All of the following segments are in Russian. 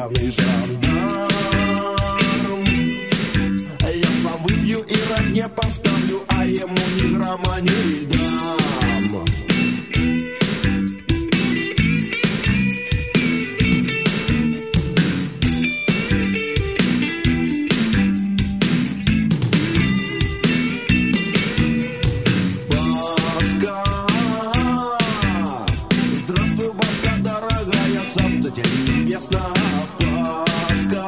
пьяный жандарм. Я сам выпью и родне поставлю, а ему ни грамма не дам. Небесная Пасха,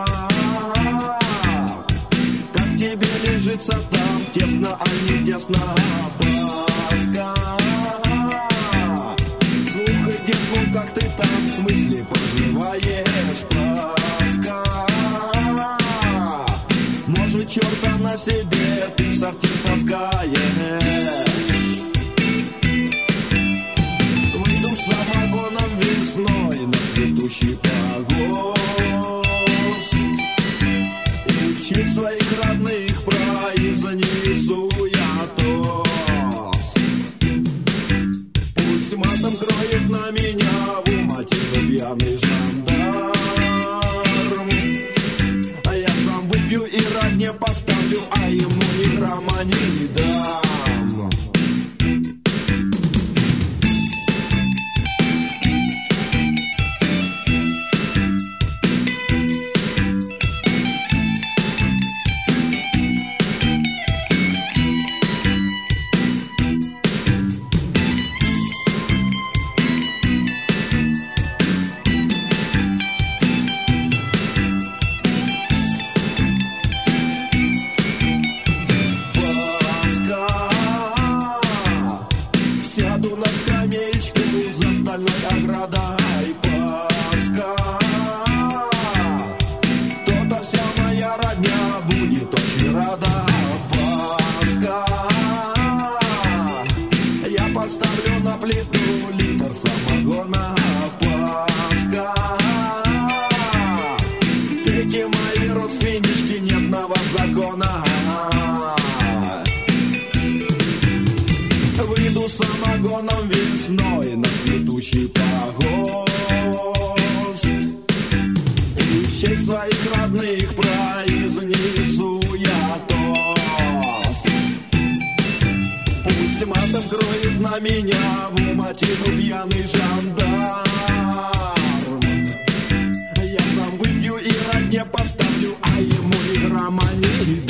как тебе лежится там, тесно, а не тесно, Пасха. Слухай, дед, ну как ты там, в смысле проживаешь, Пасха? Может, черта на себе ты в сортир таскаешь? Выйду с самогоном весной на цветущий погост, и в честь своих родных произнесу я тост. Пусть матом кроет на меня в уматину пьяный жандарм, а я сам выпью и родне поставлю, а ему ни грамма не дам. Сяду на скамеечку за стальной оградой, Пасха. То-то вся моя родня будет очень рада, Пасха. Я поставлю на плиту литр самогона, Пасха. Пейте, мои родственнички, нет на вас закона. Выйду с самогоном весной на цветущий погост, и в честь своих родных произнесу я тост. Пусть матом кроет на меня в уматину пьяный жандарм, я сам выпью и родне поставлю, а ему ни грамма не